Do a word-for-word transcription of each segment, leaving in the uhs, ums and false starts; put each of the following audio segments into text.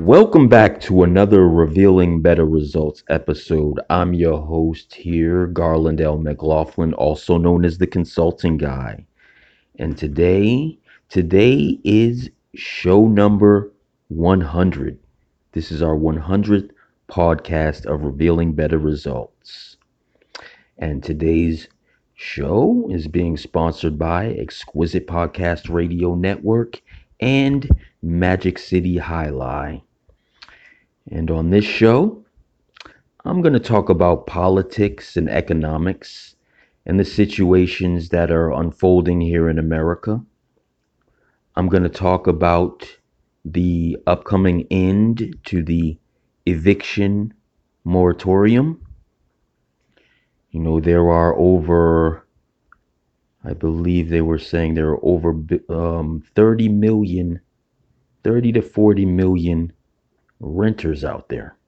Welcome back to another Revealing Better Results episode. I'm your host here, Garland L. McLaughlin, also known as the Consulting Guy. And today, today is show number one hundred. This is our one hundredth podcast of Revealing Better Results. And today's show is being sponsored by Exquisite Podcast Radio Network and Magic City Highlight. And on this show, I'm going to talk about politics and economics and the situations that are unfolding here in America. I'm going to talk about the upcoming end to the eviction moratorium. You know, there are over, I believe they were saying there are over um, thirty million, thirty to forty million renters out there.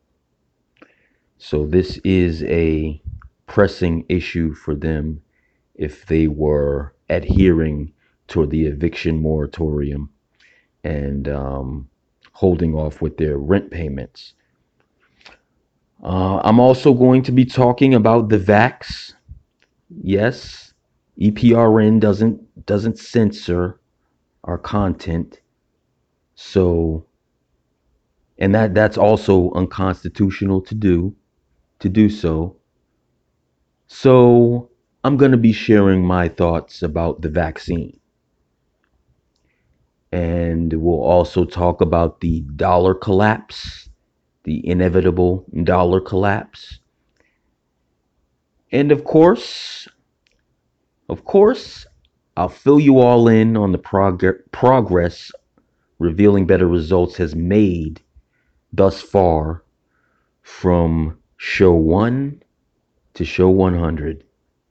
So this is a pressing issue for them if they were adhering to the eviction moratorium and um, holding off with their rent payments. Uh, I'm also going to be talking about the vax. Yes, E P R N doesn't doesn't censor our content. So And that, that's also unconstitutional to do, to do so. So I'm going to be sharing my thoughts about the vaccine. And we'll also talk about the dollar collapse, the inevitable dollar collapse. And of course, of course, I'll fill you all in on the prog- progress Revealing Better Results has made thus far from show one to show one hundred.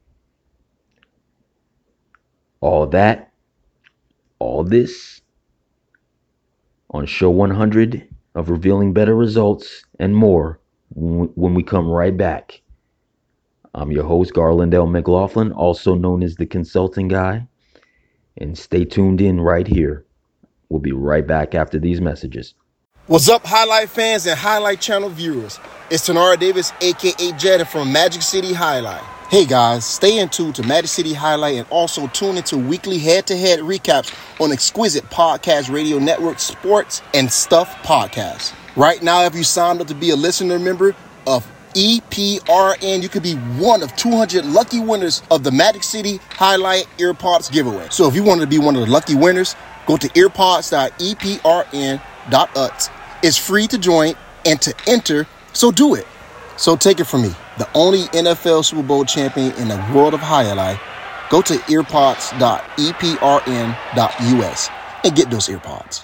All that, all this on show one hundred of Revealing Better Results and more when we come right back. I'm your host, Garland L. McLaughlin, also known as the Consulting Guy. And stay tuned in right here. We'll be right back after these messages. What's up, Highlight fans and Highlight Channel viewers? It's Tanara Davis, a k a. Jetta from Magic City Highlight. Hey guys, stay in tune to Magic City Highlight and also tune into weekly head-to-head recaps on Exquisite Podcast Radio Network Sports and Stuff Podcasts. Right now, if you signed up to be a listener member of E P R N, you could be one of two hundred lucky winners of the Magic City Highlight Earpods giveaway. So if you wanted to be one of the lucky winners, go to earpods dot e p r n dot u t. It's free to join and to enter, so do it. So take it from me, the only N F L Super Bowl champion in the world of highlight. Go to earpods dot e p r n dot u s and get those earpods.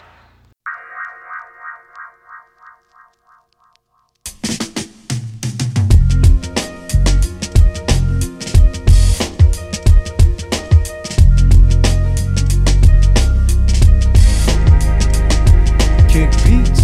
Kick beats.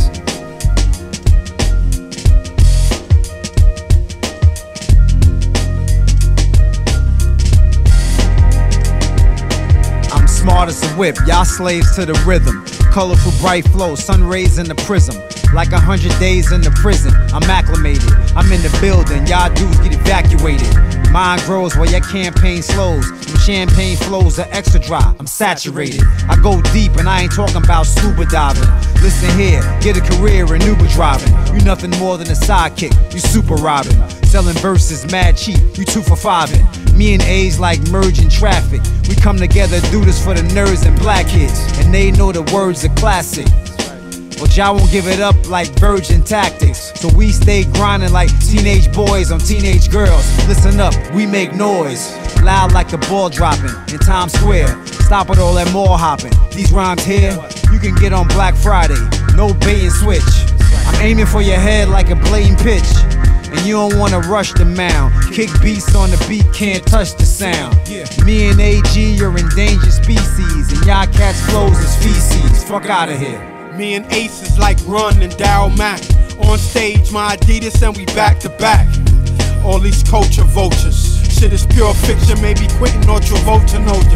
I'm smart as a whip, y'all slaves to the rhythm. Colorful bright flow, sun rays in the prism. Like a hundred days in the prison, I'm acclimated. I'm in the building, y'all dudes get evacuated. Mine grows while your campaign slows. Them champagne flows are extra dry, I'm saturated. I go deep and I ain't talking about scuba diving. Listen here, get a career in Uber driving. You nothing more than a sidekick, you super robbing. Selling verses mad cheap, you two for fiving. Me and A's like merging traffic. We come together, do this for the nerds and black kids. And they know the words are classic. But y'all won't give it up like virgin tactics. So we stay grinding like teenage boys on teenage girls. Listen up, we make noise. Loud like the ball dropping in Times Square. Stop with all that mall hopping. These rhymes here, you can get on Black Friday. No bait and switch. I'm aiming for your head like a blatant pitch. And you don't wanna rush the mound. Kick beats on the beat, can't touch the sound. Me and A G are endangered species. And y'all cats flows is feces. Fuck out of here. Me and Ace is like Run and Dow Mack. On stage, my Adidas and we back to back. All these culture vultures. Shit is pure fiction, maybe quitting or Travolta know ya.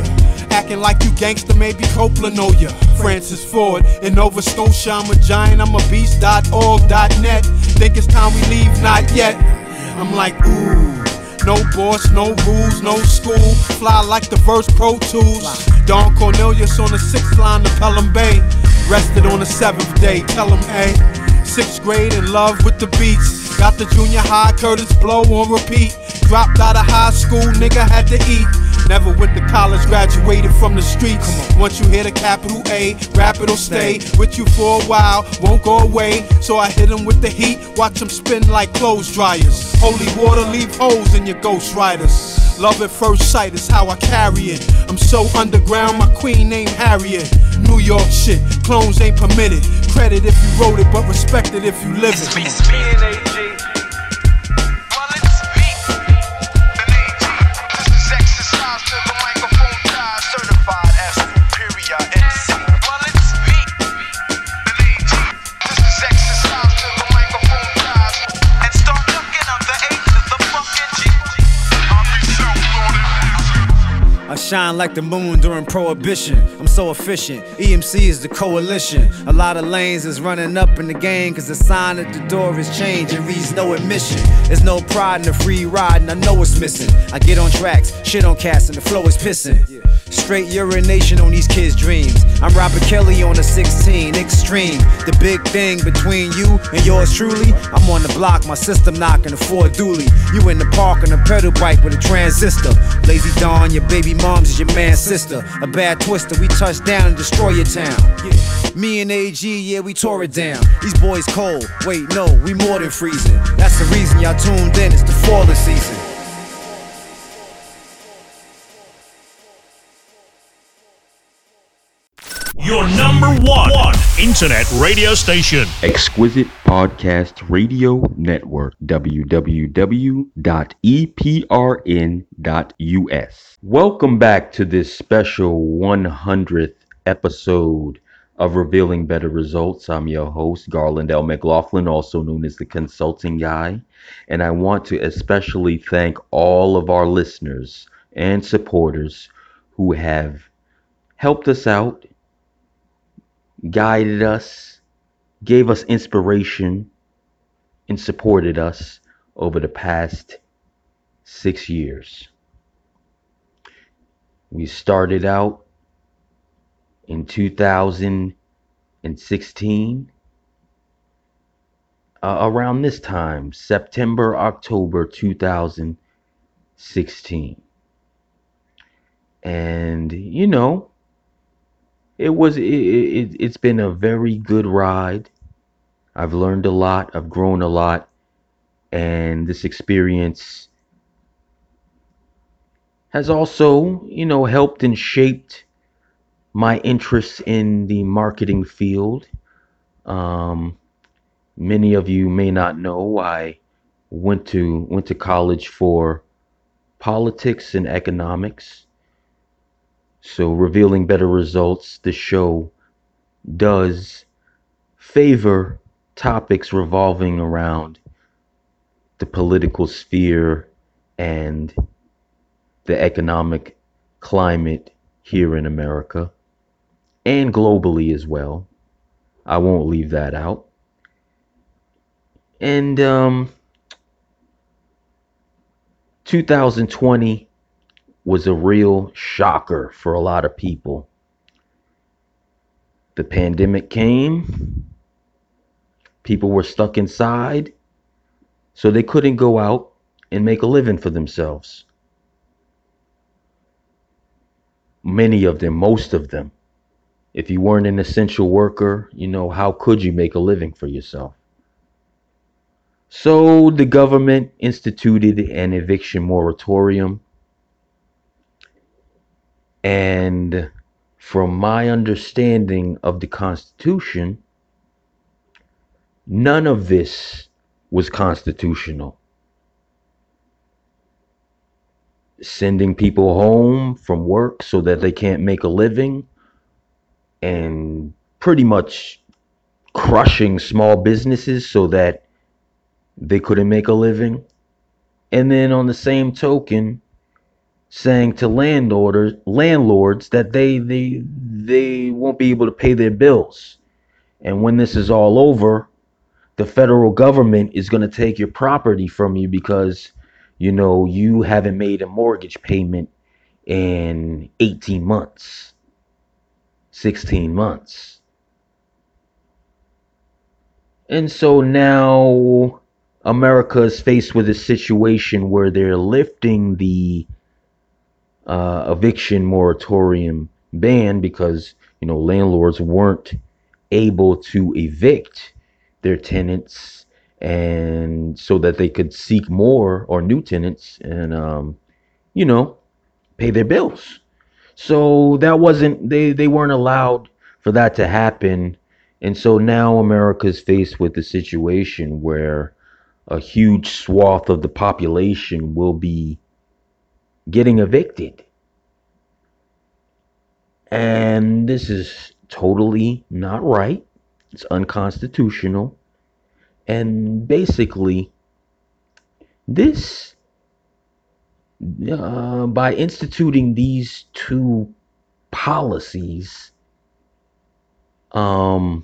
Acting like you gangster, maybe Coppola know ya. Francis Ford in Nova Scotia, I'm a giant, I'm a beast dot org dot net. Think it's time we leave, not yet. I'm like, ooh, no boss, no rules, no school. Fly like the verse Pro Tools. Don Cornelius on the sixth line of Pelham Bay. Rested on the seventh day, tell him, hey. Sixth grade in love with the beats. Got the junior high Curtis Blow on repeat. Dropped out of high school, nigga had to eat. Never went to college, graduated from the streets. Once you hear the capital A, rap it'll stay with you for a while, won't go away. So I hit him with the heat, watch him spin like clothes dryers. Holy water leave holes in your Ghost Riders. Love at first sight is how I carry it. I'm so underground, my queen named Harriet. New York shit, clones ain't permitted. Credit if you wrote it, but respect it if you live it. It's me, it's me and A G. Well, it's me, and A G. This is exercise to the microphone tie, certified as superior M C. Well, it's me, and A G. This is exercise to the microphone tie, and start looking up the H to the fucking G. I'll be self-loaded. I shine like the moon during prohibition. I'm so efficient. E M C is the coalition. A lot of lanes is running up in the game, cause the sign at the door is change and reads no admission. There's no pride in the free ride, and I know it's missing. I get on tracks, shit on cast, and the flow is pissing. Straight urination on these kids' dreams. I'm Robert Kelly on a sixteen, extreme. The big thing between you and yours truly. I'm on the block, my system knocking a Ford Dually. You in the park on a pedal bike with a transistor. Lazy Dawn, your baby mom's is your man's sister. A bad twister, we touch down and destroy your town. Yeah. Me and A G, yeah, we tore it down. These boys cold, wait, no, we more than freezing. That's the reason y'all tuned in, it's the falling season. Your number one, one internet radio station. Exquisite Podcast Radio Network, w w w dot e p r n dot u s. Welcome back to this special one hundredth episode of Revealing Better Results. I'm your host, Garland L. McLaughlin, also known as the Consulting Guy. And I want to especially thank all of our listeners and supporters who have helped us out, guided us, gave us inspiration, and supported us over the past six years. We started out in two thousand sixteen, uh, around this time, September, October two thousand sixteen. And, you know, It was, it, it, it's been a very good ride. I've learned a lot. I've grown a lot. And this experience has also, you know, helped and shaped my interests in the marketing field. Um, many of you may not know, I went to, went to college for politics and economics. So Revealing Better Results, the show does favor topics revolving around the political sphere and the economic climate here in America and globally as well. I won't leave that out. And um, two thousand twenty was a real shocker for a lot of people. The pandemic came, people were stuck inside, so they couldn't go out and make a living for themselves. Many of them, most of them. If you weren't an essential worker, you know, how could you make a living for yourself? So the government instituted an eviction moratorium. And from my understanding of the Constitution, none of this was constitutional. Sending people home from work so that they can't make a living, and pretty much crushing small businesses so that they couldn't make a living. And then on the same token, saying to landlords landlords that they they they won't be able to pay their bills. And when this is all over, the federal government is going to take your property from you because you know you haven't made a mortgage payment in eighteen months, sixteen months. And so now America is faced with a situation where they're lifting the uh, eviction moratorium ban because you know landlords weren't able to evict their tenants, and so that they could seek more or new tenants and um, you know pay their bills. So that wasn't they they weren't allowed for that to happen. And so now America's faced with the situation where a huge swath of the population will be getting evicted. And this is totally not right. It's unconstitutional. And basically, this, uh, by instituting these two policies, um,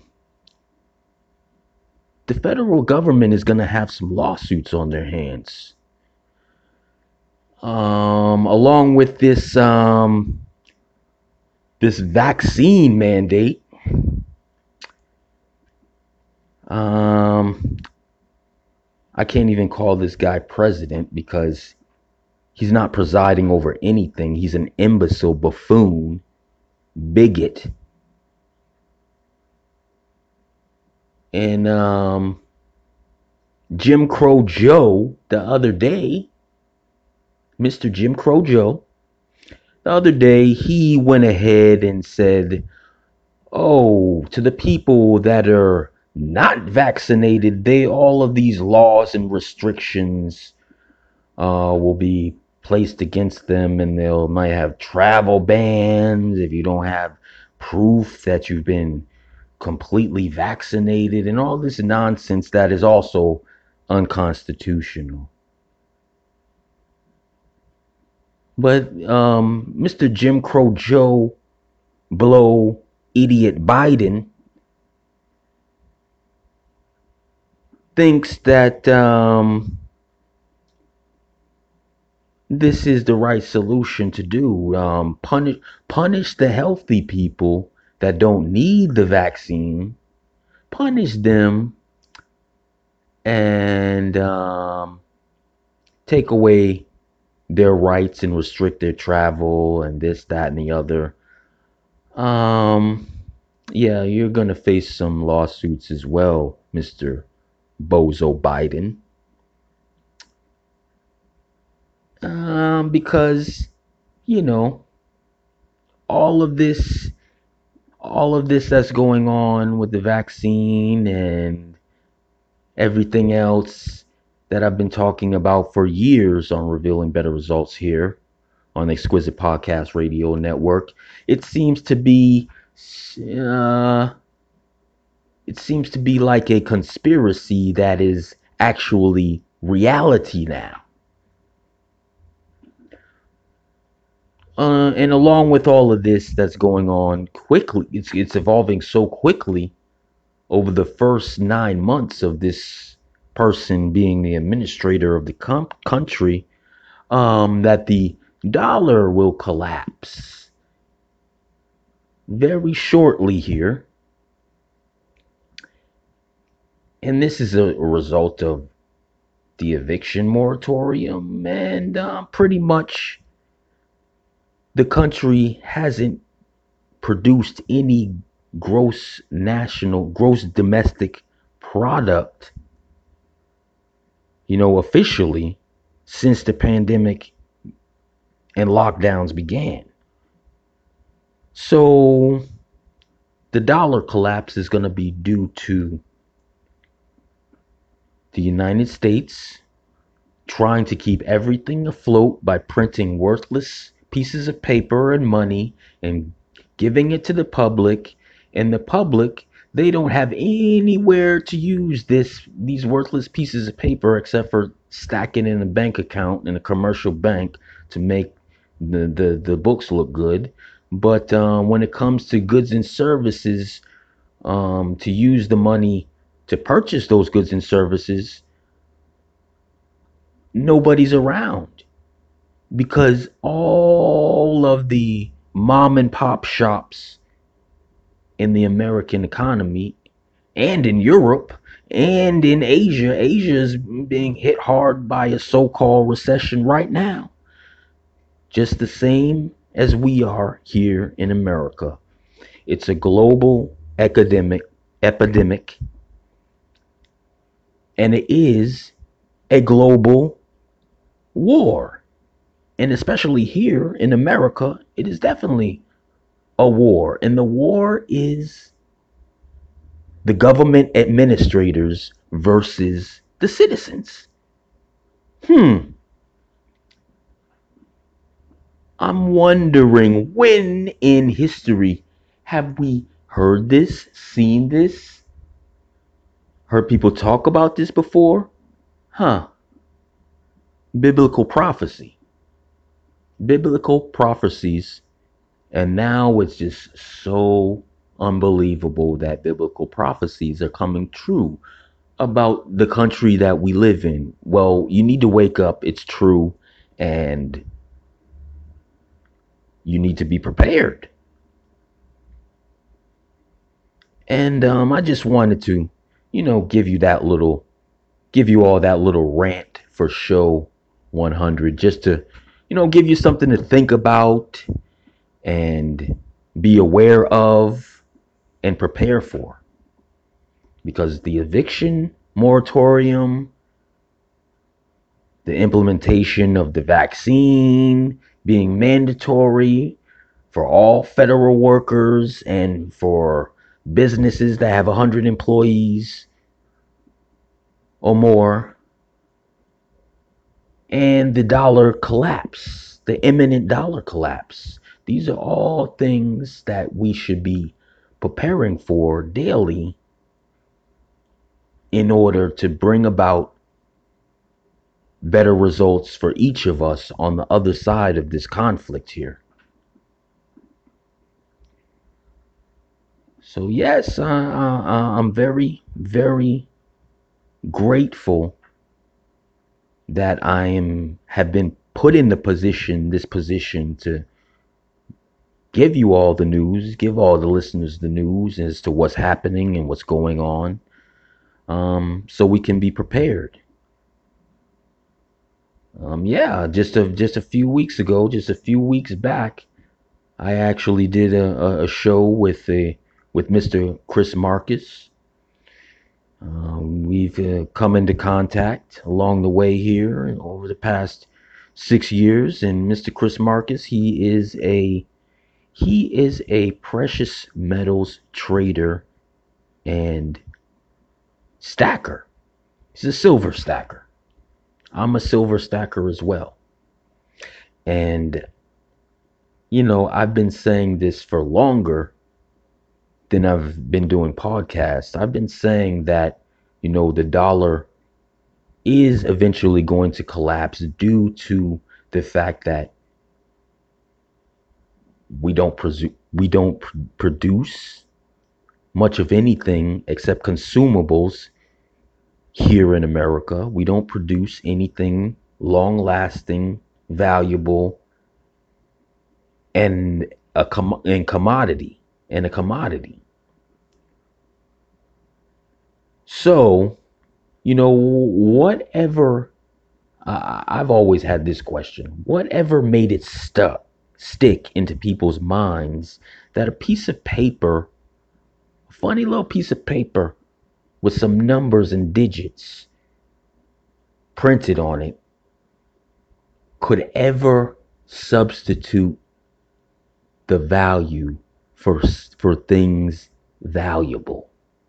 the federal government is going to have some lawsuits on their hands. Um, along with this, um, this vaccine mandate. Um, I can't even call this guy president because he's not presiding over anything. He's an imbecile, buffoon, bigot. And um, Jim Crow Joe, the other day, Mister Jim Crow Joe, the other day, he went ahead and said, oh, to the people that are not vaccinated, they all of these laws and restrictions uh, will be placed against them, and they'll might have travel bans if you don't have proof that you've been completely vaccinated, and all this nonsense that is also unconstitutional. But um, Mister Jim Crow Joe Blow Idiot Biden thinks that um, this is the right solution to do. Um, punish punish the healthy people that don't need the vaccine. Punish them and um, take away their rights and restrict their travel and this, that, and the other. Um, yeah, you're gonna face some lawsuits as well, Mister Bozo Biden. Um, because, you know, all of this, all of this that's going on with the vaccine and everything else that I've been talking about for years on Revealing Better Results here on the Exquisite Podcast Radio Network, it seems to be, uh, it seems to be like a conspiracy that is actually reality now. Uh, and along with all of this that's going on quickly, it's it's evolving so quickly over the first nine months of this person being the administrator of the com- country, um, that the dollar will collapse very shortly here. And this is a result of the eviction moratorium, and uh, pretty much the country hasn't produced any gross national, gross domestic product, you know, officially since the pandemic and lockdowns began. So the dollar collapse is going to be due to the United States trying to keep everything afloat by printing worthless pieces of paper and money and giving it to the public. And the public, they don't have anywhere to use this these worthless pieces of paper except for stacking in a bank account in a commercial bank to make the the, the books look good, but um, when it comes to goods and services, um, to use the money to purchase those goods and services, nobody's around because all of the mom and pop shops in the American economy and in Europe and in Asia, Asia is being hit hard by a so-called recession right now, just the same as we are here in America. It's a global academic epidemic, and it is a global war. And especially here in America, it is definitely a war. And the war is the government administrators versus the citizens. Hmm. I'm wondering, when in history have we heard this, seen this, heard people talk about this before? Huh. Biblical prophecy. Biblical prophecies. And now it's just so unbelievable that biblical prophecies are coming true about the country that we live in. Well, you need to wake up. It's true. And you need to be prepared. And um, I just wanted to, you know, give you that little, give you all that little rant for show one hundred, just to, you know, give you something to think about and be aware of and prepare for. Because the eviction moratorium, the implementation of the vaccine being mandatory for all federal workers and for businesses that have one hundred employees or more, and the dollar collapse, the imminent dollar collapse. These are all things that we should be preparing for daily in order to bring about better results for each of us on the other side of this conflict here. So yes, uh, uh, I'm very, very grateful that I am have been put in the position, this position to give you all the news, give all the listeners the news as to what's happening and what's going on, um, so we can be prepared. Um, yeah, just a just a few weeks ago, just a few weeks back, I actually did a, a show with a with Mister Chris Marcus. Um, we've uh, come into contact along the way here and over the past six years, and Mister Chris Marcus, he is a he is a precious metals trader and stacker. He's a silver stacker. I'm a silver stacker as well. And, you know, I've been saying this for longer than I've been doing podcasts. I've been saying that, you know, the dollar is eventually going to collapse due to the fact that we don't presu- we don't pr- produce much of anything except consumables here in America. We don't produce anything long lasting, valuable, and a com- and commodity and a commodity. So, you know, whatever, uh, I've always had this question: whatever made it stuck, stick into people's minds that a piece of paper, a funny little piece of paper with some numbers and digits printed on it, could ever substitute the value for for things valuable?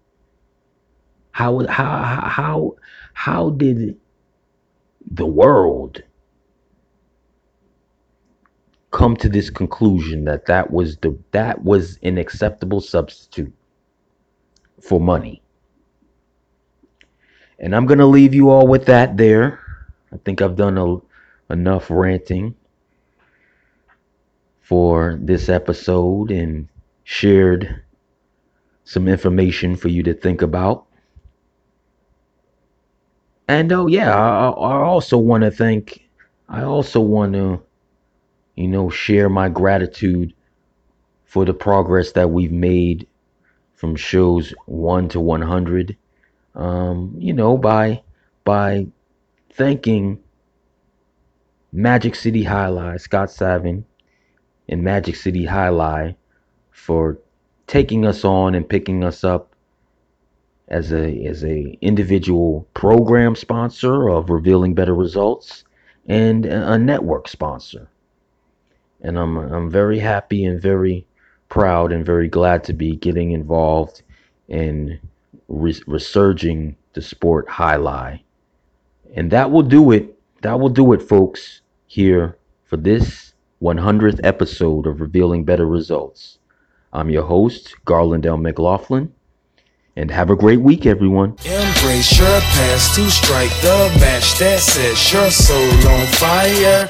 How how how how did the world come to this conclusion that that was the that was an acceptable substitute for money? And I'm gonna leave you all with that there. I think I've done a, enough ranting. for this episode and shared some information for you to think about. And oh yeah, I, I also want to thank, I also want to, you know, share my gratitude for the progress that we've made from shows one to one hundred. Um, you know, by by thanking Magic City Highlight, Scott Savin and Magic City Highlight for taking us on and picking us up as a as a individual program sponsor of Revealing Better Results and a network sponsor. And I'm I'm very happy and very proud and very glad to be getting involved in re- resurging the sport highlight. And that will do it. That will do it, folks, here for this one hundredth episode of Revealing Better Results. I'm your host, Garland L. McLaughlin, and have a great week, everyone. Embrace your past to strike the match that sets your soul on fire.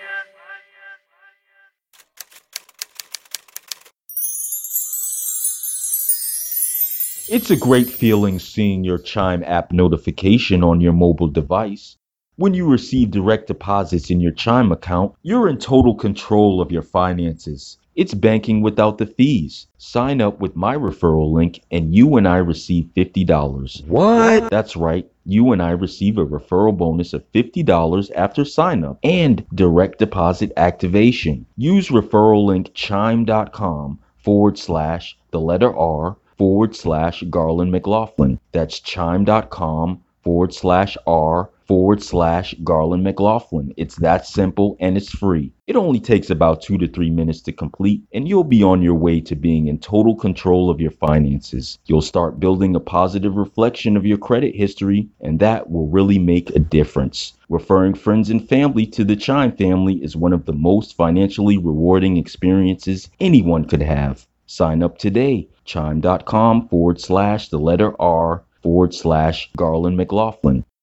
It's a great feeling seeing your Chime app notification on your mobile device. When you receive direct deposits in your Chime account, you're in total control of your finances. It's banking without the fees. Sign up with my referral link and you and I receive fifty dollars. What? That's right. You and I receive a referral bonus of fifty dollars after sign up and direct deposit activation. Use referral link chime.com forward slash the letter R forward slash Garland McLaughlin. That's chime.com forward slash R forward slash Garland McLaughlin. It's that simple and it's free. It only takes about two to three minutes to complete and you'll be on your way to being in total control of your finances. You'll start building a positive reflection of your credit history and that will really make a difference. Referring friends and family to the Chime family is one of the most financially rewarding experiences anyone could have. Sign up today. Chime.com forward slash the letter R forward slash Garland McLaughlin.